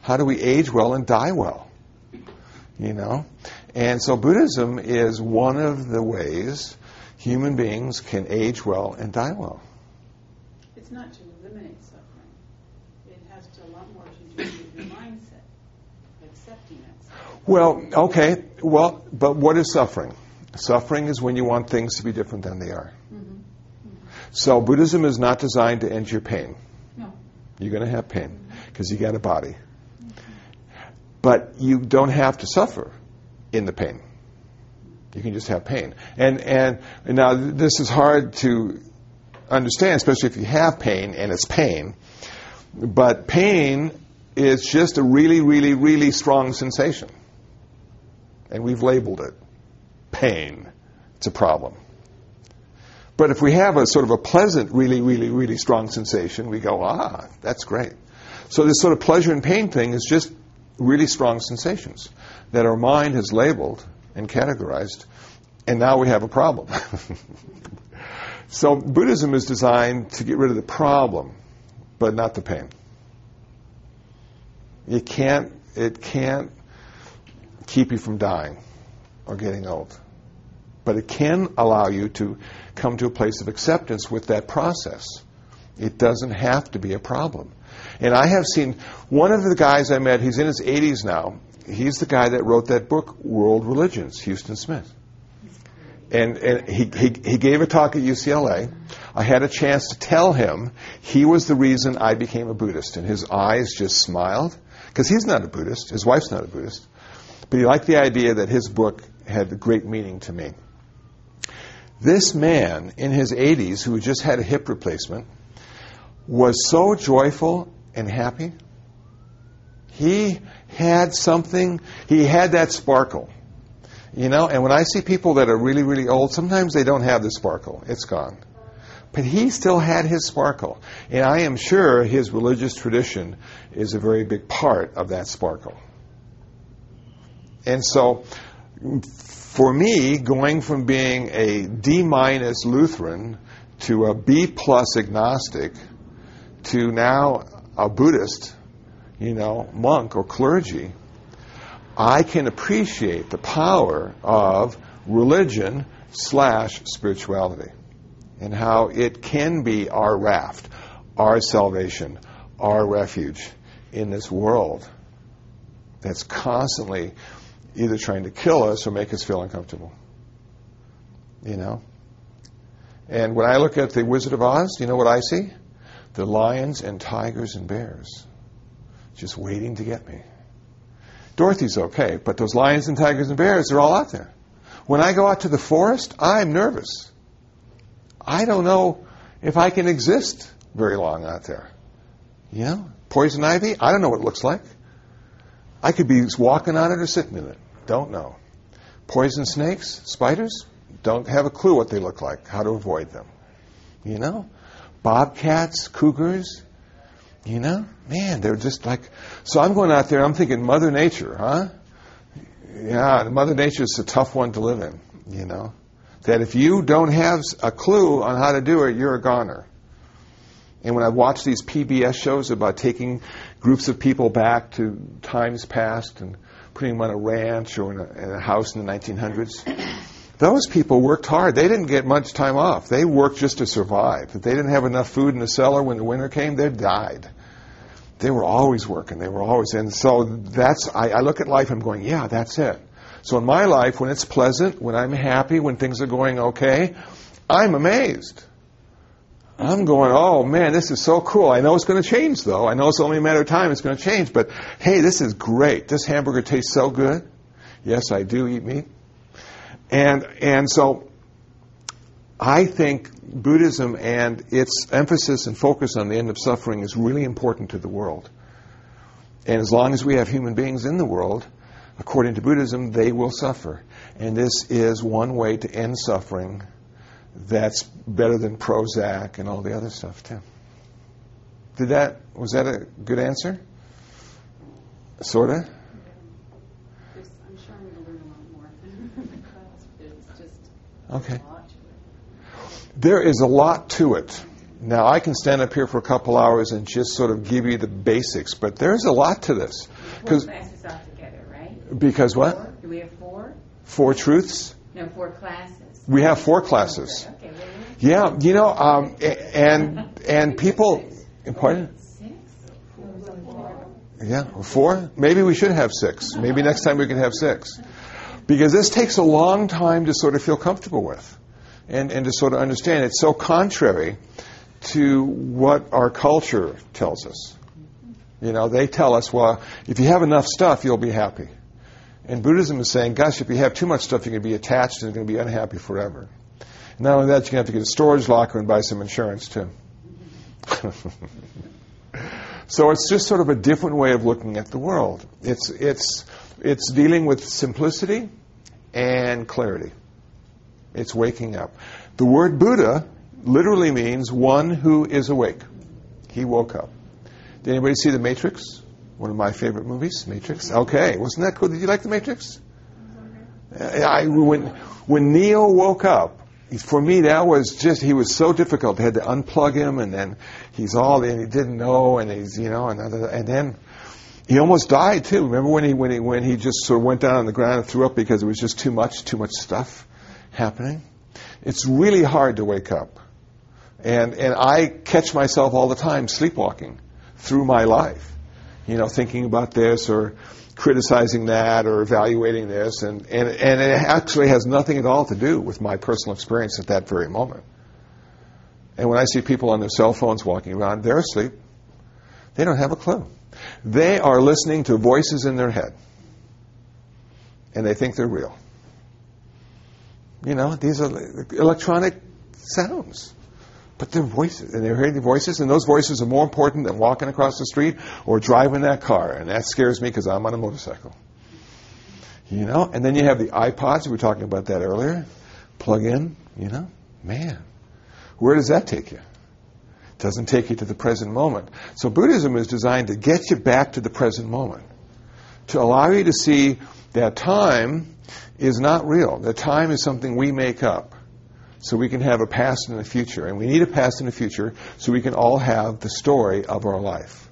How do we age well and die well? You know? And so Buddhism is one of the ways human beings can age well and die well. It's not to eliminate suffering. It has to, a lot more to do with your mindset, accepting it. Well, okay. Well, but what is suffering? Suffering is when you want things to be different than they are. Mm-hmm. Mm-hmm. So Buddhism is not designed to end your pain. No. You're going to have pain because you got a body. Mm-hmm. But you don't have to suffer in the pain. You can just have pain. And, and and now this is hard to understand, especially if you have pain and it's pain. But pain is just a really, really, really strong sensation. And we've labeled it pain. It's a problem. But if we have a sort of a pleasant, really, really, really strong sensation, we go, ah, that's great. So this sort of pleasure and pain thing is just really strong sensations that our mind has labeled and categorized, and now we have a problem. So Buddhism is designed to get rid of the problem, but not the pain. You can't, it can't keep you from dying or getting old. But it can allow you to come to a place of acceptance with that process. It doesn't have to be a problem. And I have seen one of the guys I met, he's in his eighties now. He's the guy that wrote that book, World Religions, Houston Smith. And, and he, he, he gave a talk at U C L A. I had a chance to tell him he was the reason I became a Buddhist. And his eyes just smiled. Because he's not a Buddhist. His wife's not a Buddhist. But he liked the idea that his book had great meaning to me. This man in his eighties, who just had a hip replacement, was so joyful and happy. He had something, he had that sparkle. You know, and when I see people that are really, really old, sometimes they don't have the sparkle. It's gone. But he still had his sparkle. And I am sure his religious tradition is a very big part of that sparkle. And so, for me, going from being a D-minus Lutheran to a B-plus agnostic to now a Buddhist, you know, monk or clergy, I can appreciate the power of religion slash spirituality and how it can be our raft, our salvation, our refuge in this world that's constantly either trying to kill us or make us feel uncomfortable. You know? And when I look at the Wizard of Oz, you know what I see? The lions and tigers and bears just waiting to get me. Dorothy's okay, but those lions and tigers and bears are all out there. When I go out to the forest, I'm nervous. I don't know if I can exist very long out there. You know? Poison ivy, I don't know what it looks like. I could be walking on it or sitting in it. Don't know. Poison snakes, spiders, don't have a clue what they look like, how to avoid them. You know? Bobcats, cougars, you know? Man, they're just like... So I'm going out there, I'm thinking Mother Nature, huh? Yeah, Mother Nature is a tough one to live in, you know? That if you don't have a clue on how to do it, you're a goner. And when I watch these P B S shows about taking groups of people back to times past and putting them on a ranch or in a, in a house in the nineteen hundreds, those people worked hard. They didn't get much time off. They worked just to survive. If they didn't have enough food in the cellar when the winter came, they died. They were always working. They were always... And so that's... I, I look at life and I'm going, yeah, that's it. So in my life, when it's pleasant, when I'm happy, when things are going okay, I'm amazed. I'm going, oh, man, this is so cool. I know it's going to change, though. I know it's only a matter of time it's going to change. But, hey, this is great. This hamburger tastes so good. Yes, I do eat meat. And and so I think Buddhism and its emphasis and focus on the end of suffering is really important to the world. And as long as we have human beings in the world, according to Buddhism, they will suffer. And this is one way to end suffering that's better than Prozac and all the other stuff, too. Did that, was that a good answer? Sort of? There's, I'm sure I'm going to learn a lot more from the class, but it's just Okay. a lot to it. There is a lot to it. Now, I can stand up here for a couple hours and just sort of give you the basics, but there's a lot to this. Four classes altogether, right? Because what? Four? Do we have four? Four truths? No, four classes. We have four classes. Okay, well, Yeah, you know, um, a- and and people, pardon? six? Yeah, four? Maybe we should have six. Maybe next time we can have six. Because this takes a long time to sort of feel comfortable with and, and to sort of understand. It's so contrary to what our culture tells us. You know, they tell us, well, if you have enough stuff, you'll be happy. And Buddhism is saying, gosh, if you have too much stuff, you're going to be attached and you're going to be unhappy forever. Not only that, you're going to have to get a storage locker and buy some insurance, too. So it's just sort of a different way of looking at the world. It's it's it's dealing with simplicity and clarity. It's waking up. The word Buddha literally means one who is awake. He woke up. Did anybody see The Matrix? One of my favorite movies, Matrix. Okay, wasn't that cool? Did you like The Matrix? I, when when Neo woke up, for me, that was just, he was so difficult. They had to unplug him, and then he's all, and he didn't know, and he's, you know, and, and then he almost died, too. Remember when he, when he, when he just sort of went down on the ground and threw up because it was just too much, too much stuff happening? It's really hard to wake up. And, and I catch myself all the time sleepwalking through my life, you know, thinking about this or criticizing that or evaluating this, and, and, and it actually has nothing at all to do with my personal experience at that very moment. And when I see people on their cell phones walking around, they're asleep. They don't have a clue. They are listening to voices in their head, and they think they're real. You know, these are electronic sounds. But they're voices, and they're hearing the voices, and those voices are more important than walking across the street or driving that car, and that scares me because I'm on a motorcycle. You know, and then you have the iPods, we were talking about that earlier, plug in, you know, man, where does that take you? It doesn't take you to the present moment. So Buddhism is designed to get you back to the present moment, to allow you to see that time is not real, that time is something we make up. So we can have a past and a future. And we need a past and a future so we can all have the story of our life.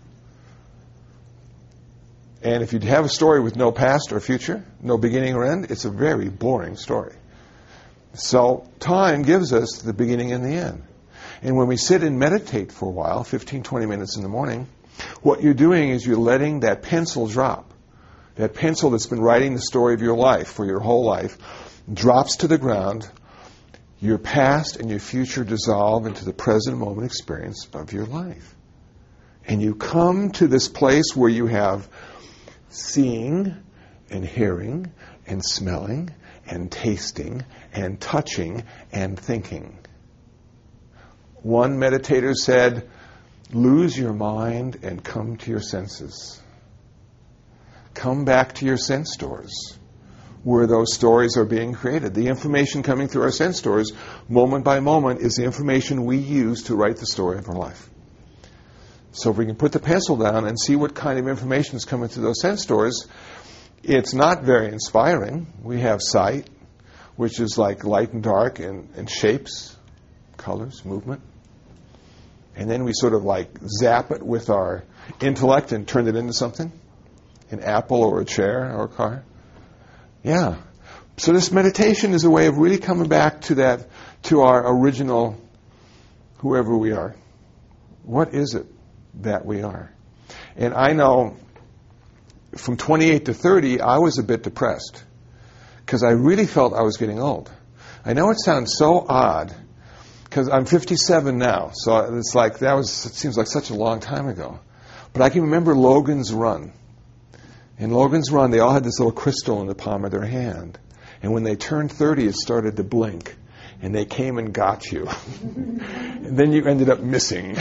And if you have a story with no past or future, no beginning or end, it's a very boring story. So time gives us the beginning and the end. And when we sit and meditate for a while, fifteen, twenty minutes in the morning, what you're doing is you're letting that pencil drop. That pencil that's been writing the story of your life for your whole life drops to the ground. Your past and your future dissolve into the present moment experience of your life. And you come to this place where you have seeing and hearing and smelling and tasting and touching and thinking. One meditator said, lose your mind and come to your senses. Come back to your sense doors, where those stories are being created. The information coming through our sense doors, moment by moment, is the information we use to write the story of our life. So if we can put the pencil down and see what kind of information is coming through those sense doors, it's not very inspiring. We have sight, which is like light and dark and, and shapes, colors, movement. And then we sort of like zap it with our intellect and turn it into something, an apple or a chair or a car. Yeah. So this meditation is a way of really coming back to that, to our original, whoever we are. What is it that we are? And I know from twenty-eight to thirty, I was a bit depressed because I really felt I was getting old. I know it sounds so odd because I'm fifty-seven now, so it's like that was, it seems like such a long time ago. But I can remember Logan's Run. In Logan's Run, they all had this little crystal in the palm of their hand. And when they turned thirty, it started to blink. And they came and got you. And then you ended up missing.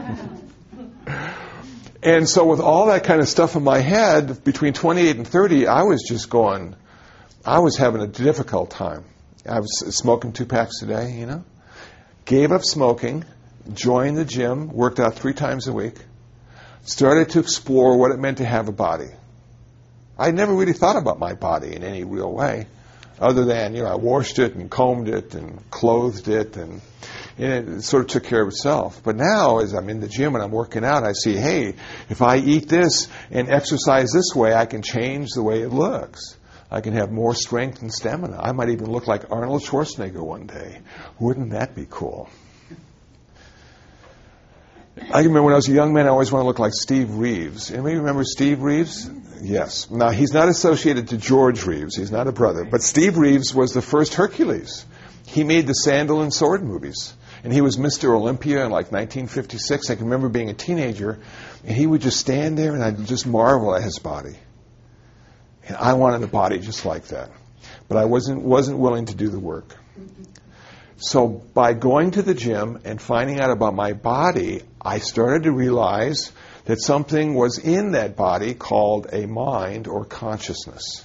And so with all that kind of stuff in my head, between twenty-eight and thirty, I was just going, I was having a difficult time. I was smoking two packs a day, you know. Gave up smoking, joined the gym, worked out three times a week, started to explore what it meant to have a body. I never really thought about my body in any real way, other than, you know, I washed it and combed it and clothed it and, And it sort of took care of itself. But now, as I'm in the gym and I'm working out, I see, hey, if I eat this and exercise this way, I can change the way it looks. I can have more strength and stamina. I might even look like Arnold Schwarzenegger one day. Wouldn't that be cool? I remember when I was a young man, I always wanted to look like Steve Reeves. Anybody remember Steve Reeves? Yes. Now, he's not associated to George Reeves. He's not a brother. But Steve Reeves was the first Hercules. He made the Sandal and Sword movies. And he was Mister Olympia in like nineteen fifty-six. I can remember being a teenager, and he would just stand there, and I'd just marvel at his body. And I wanted a body just like that. But I wasn't wasn't willing to do the work. So by going to the gym and finding out about my body, I started to realize that something was in that body called a mind or consciousness.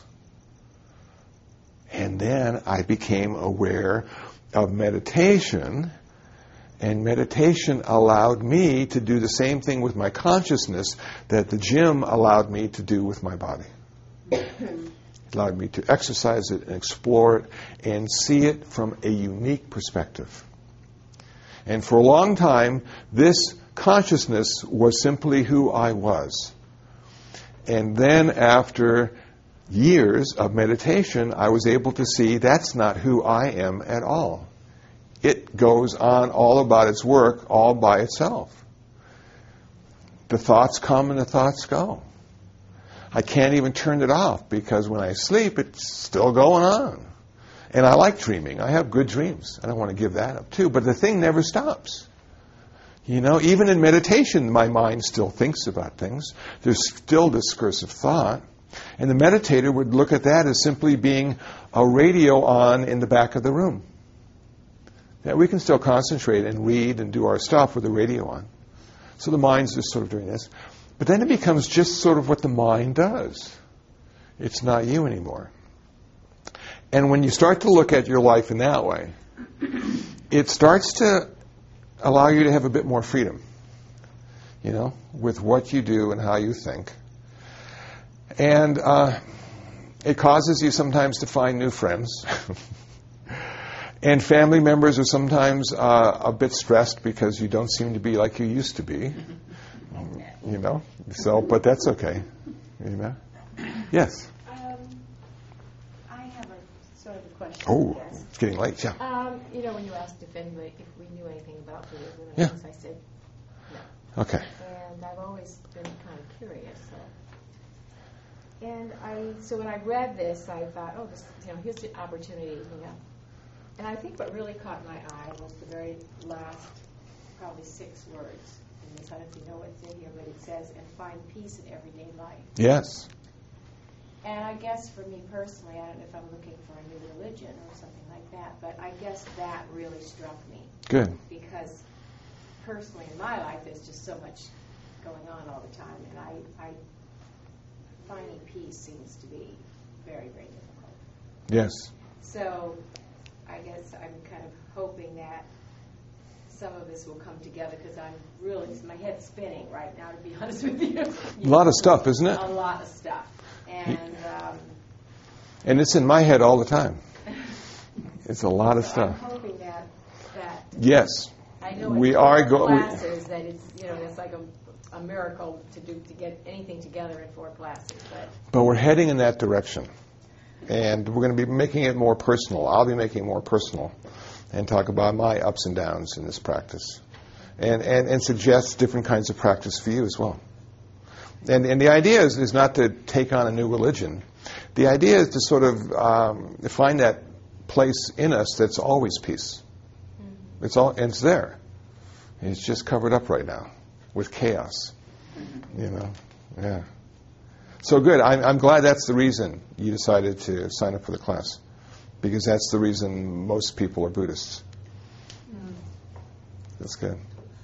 And then I became aware of meditation, and meditation allowed me to do the same thing with my consciousness that the gym allowed me to do with my body. It allowed me to exercise it and explore it and see it from a unique perspective. And for a long time, this consciousness was simply who I was. And then after years of meditation, I was able to see that's not who I am at all. It goes on all about its work all by itself. The thoughts come and the thoughts go. I can't even turn it off because when I sleep, it's still going on. And I like dreaming. I have good dreams. I don't want to give that up too. But the thing never stops. You know, even in meditation, my mind still thinks about things. There's still discursive thought. And the meditator would look at that as simply being a radio on in the back of the room. That we can still concentrate and read and do our stuff with the radio on. So the mind's just sort of doing this. But then it becomes just sort of what the mind does. It's not you anymore. And when you start to look at your life in that way, it starts to allow you to have a bit more freedom, you know, with what you do and how you think. And uh, it causes you sometimes to find new friends. And family members are sometimes uh, a bit stressed because you don't seem to be like you used to be. You know, so, but that's okay. You know? Yes? Um, I have a sort of a question. Oh, yes. It's getting late, yeah. Um, you know, when you asked if anybody, if we knew anything about Buddhism, Yeah. I said no. Okay. And I've always been kind of curious. So. And I, so when I read this, I thought, oh, this, you know, here's the opportunity, you know. And I think what really caught my eye was the very last, probably six words. I don't know if you know what's in here, but it says, and find peace in everyday life. Yes. And I guess for me personally, I don't know if I'm looking for a new religion or something like that, but I guess that really struck me. Good. Because personally in my life, there's just so much going on all the time, and I, I finding peace seems to be very, very difficult. Yes. So I guess I'm kind of hoping that some of this will come together because I'm really, my head's spinning right now, to be honest with you. A lot of stuff, isn't it? A lot of stuff. And um, and it's in my head all the time. It's a lot of so stuff. I'm hoping that, that Yes. I know We in are four go- classes that it's, you know, it's like a, a miracle to do to get anything together in four classes. But But we're heading in that direction. And we're going to be making it more personal. I'll be making it more personal and talk about my ups and downs in this practice. And, and, and suggest different kinds of practice for you as well. And, and the idea is, is not to take on a new religion. The idea is to sort of um, find that place in us that's always peace. Mm-hmm. It's all, and it's there. It's just covered up right now with chaos. Mm-hmm. You know, yeah. So good. I'm, I'm glad that's the reason you decided to sign up for the class, because that's the reason most people are Buddhists. Mm. That's good.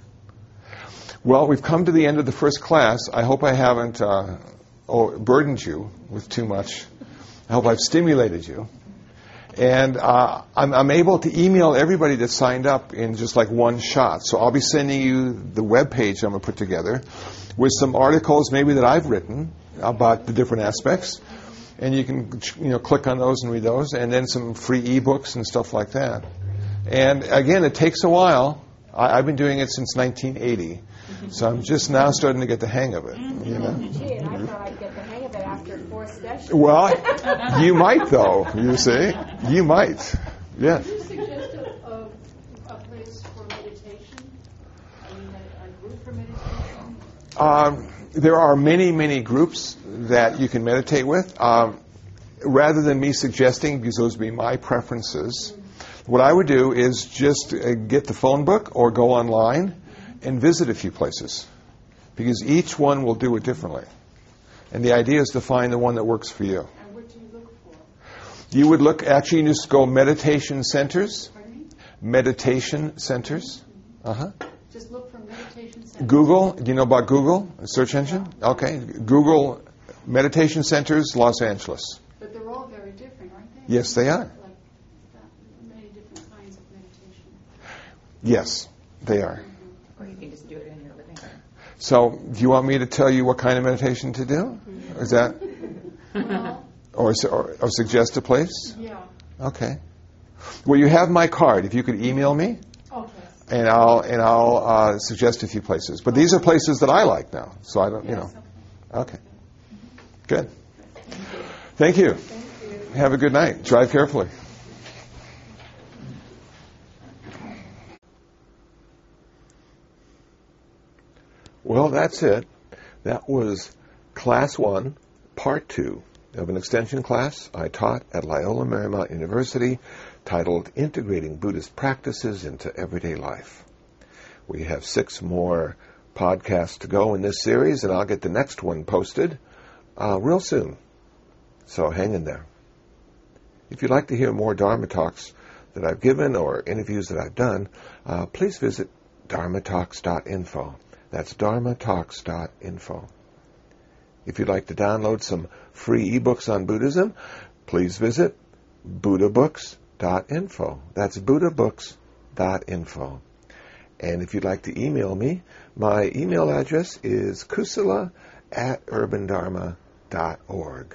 Well, we've come to the end of the first class. I hope I haven't uh, oh, burdened you with too much. I hope I've stimulated you. And uh, I'm, I'm able to email everybody that signed up in just like one shot. So I'll be sending you the web page I'm going to put together with some articles maybe that I've written about the different aspects. And you can, you know, click on those and read those. And then some free ebooks and stuff like that. And again, it takes a while. I, I've been doing it since nineteen eighty, so I'm just now starting to get the hang of it. You know. Gee, and I thought I'd get the hang of it after four sessions. Well, you might though. You see, you might. Yes. Would you suggest a, a, a place for meditation? I mean, a, a group for meditation? Um, there are many, many groups that you can meditate with. Um, rather than me suggesting, because those would be my preferences, what I would do is just uh, get the phone book or go online and visit a few places, because each one will do it differently. And the idea is to find the one that works for you. And what do you look for? You would look, actually, you just go meditation centers. Pardon me? Meditation centers. Uh-huh. Just look for meditation centers. Google, do you know about Google, a search engine? Okay. Google Meditation Centers, Los Angeles. But they're all very different, aren't they? Yes, they are. Like that, many different kinds of meditation. Yes, they are. Or you can just do it in your living room. So, do you want me to tell you what kind of meditation to do? Is that, Well, or, or, or suggest a place? yeah. Okay. Well, you have my card. If you could email me, Okay. and I'll and I'll uh, suggest a few places. But these are places that I like now, so I don't, you know. Yes, okay. Okay. Good. Thank you. Have a good night. Drive carefully. Well, that's it. That was Class one, Part two of an extension class I taught at Loyola Marymount University titled Integrating Buddhist Practices into Everyday Life. We have six more podcasts to go in this series, and I'll get the next one posted uh, real soon. So hang in there. If you'd like to hear more Dharma talks that I've given or interviews that I've done, uh, please visit dharma talks dot info. That's dharma talks dot info. If you'd like to download some free ebooks on Buddhism, please visit buddha books dot info. That's buddha books dot info. And if you'd like to email me, my email address is kusala at urban dharma dot org.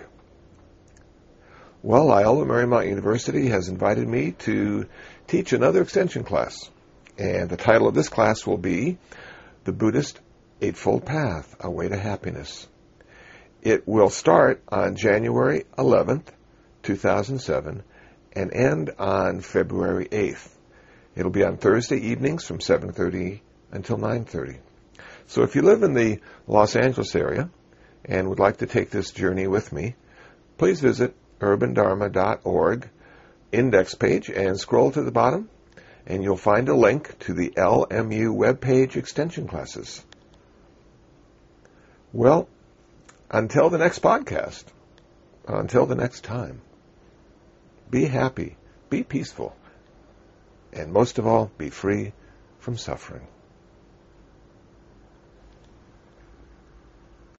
Well, Loyola Marymount University has invited me to teach another extension class. And the title of this class will be The Buddhist Eightfold Path, A Way to Happiness. It will start on January eleventh, two thousand seven, and end on February eighth. It'll be on Thursday evenings from seven thirty until nine thirty. So if you live in the Los Angeles area and would like to take this journey with me, please visit urban dharma dot org index page and scroll to the bottom, and you'll find a link to the L M U webpage extension classes. Well, until the next podcast, until the next time, be happy, be peaceful, and most of all, be free from suffering.